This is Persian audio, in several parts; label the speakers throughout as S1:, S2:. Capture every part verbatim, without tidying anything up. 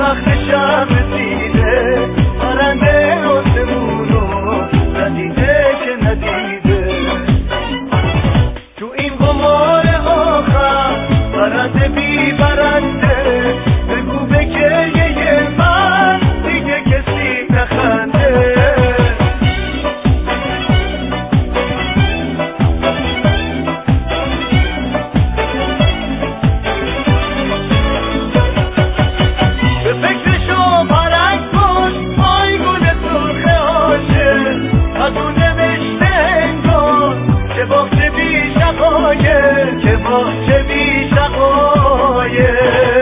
S1: وقت شب رسیده پرنده آسمونو ندیده که ندیده تو این قمار آخر برنده بی برنده بگو به گریه من دیگه کسی نخنده که باشه بی شقایه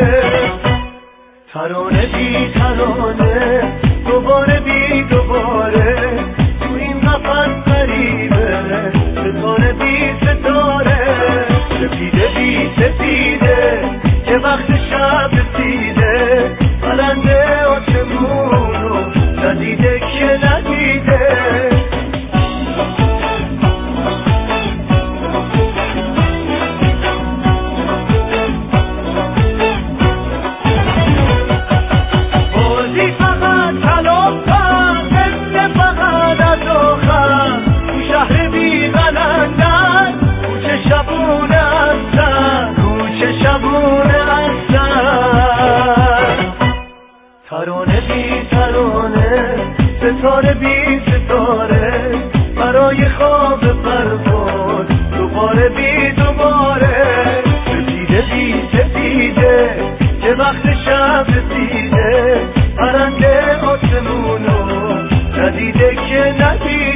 S1: ترانه بی ترانه دوباره بی دوباره تو این نفس غریبه ستاره بی ستاره سپیده بی سپیده که وقت شب رسیده پرنده آسمونو ندیده که ندیده ترانه بی ترانه ستاره بی ستاره برای خواب پرواز دوباره بی دوباره سپیده بی سپیده که وقت شب رسیده پرنده آسمونو ندیده که ندیده